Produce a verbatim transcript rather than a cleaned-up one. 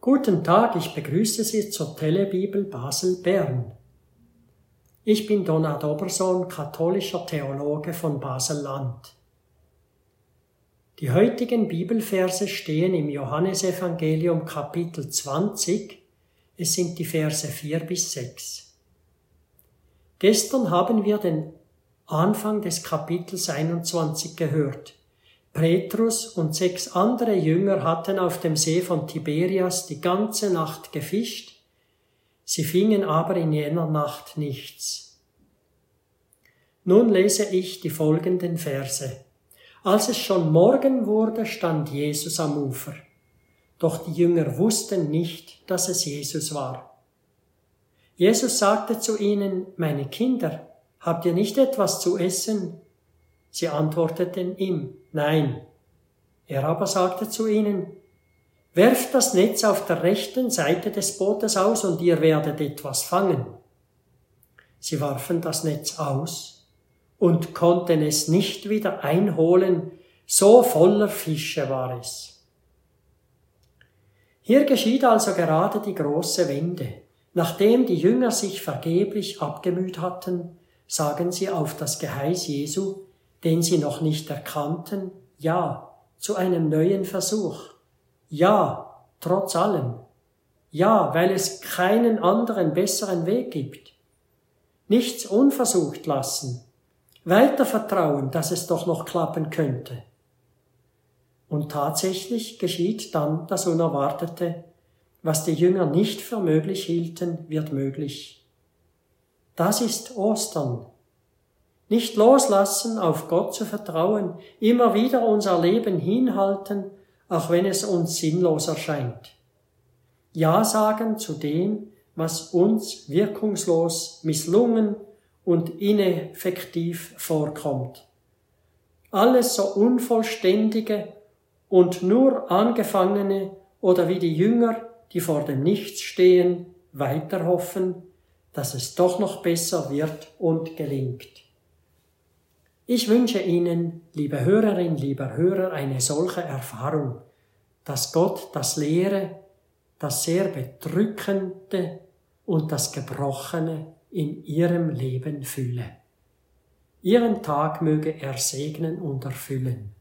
Guten Tag, ich begrüße Sie zur Telebibel Basel-Bern. Ich bin Donat Obersohn, katholischer Theologe von Basel-Land. Die heutigen Bibelverse stehen im Johannesevangelium Kapitel zwanzig, es sind die Verse vier bis sechs. Gestern haben wir den Anfang des Kapitels einundzwanzig gehört. Petrus und sechs andere Jünger hatten auf dem See von Tiberias die ganze Nacht gefischt, sie fingen aber in jener Nacht nichts. Nun lese ich die folgenden Verse. Als es schon Morgen wurde, stand Jesus am Ufer. Doch die Jünger wussten nicht, dass es Jesus war. Jesus sagte zu ihnen, meine Kinder, habt ihr nicht etwas zu essen? Sie antworteten ihm, nein. Er aber sagte zu ihnen, werft das Netz auf der rechten Seite des Bootes aus und ihr werdet etwas fangen. Sie warfen das Netz aus und konnten es nicht wieder einholen, so voller Fische war es. Hier geschieht also gerade die große Wende. Nachdem die Jünger sich vergeblich abgemüht hatten, sagen sie auf das Geheiß Jesu, den sie noch nicht erkannten, ja, zu einem neuen Versuch. Ja, trotz allem. Ja, weil es keinen anderen besseren Weg gibt. Nichts unversucht lassen. Weiter vertrauen, dass es doch noch klappen könnte. Und tatsächlich geschieht dann das Unerwartete. Was die Jünger nicht für möglich hielten, wird möglich. Das ist Ostern. Nicht loslassen, auf Gott zu vertrauen, immer wieder unser Leben hinhalten, auch wenn es uns sinnlos erscheint. Ja sagen zu dem, was uns wirkungslos, misslungen und ineffektiv vorkommt. Alles so unvollständige und nur angefangene oder wie die Jünger, die vor dem Nichts stehen, weiter hoffen, dass es doch noch besser wird und gelingt. Ich wünsche Ihnen, liebe Hörerin, lieber Hörer, eine solche Erfahrung, dass Gott das Leere, das sehr Bedrückende und das Gebrochene in Ihrem Leben fülle. Ihren Tag möge er segnen und erfüllen.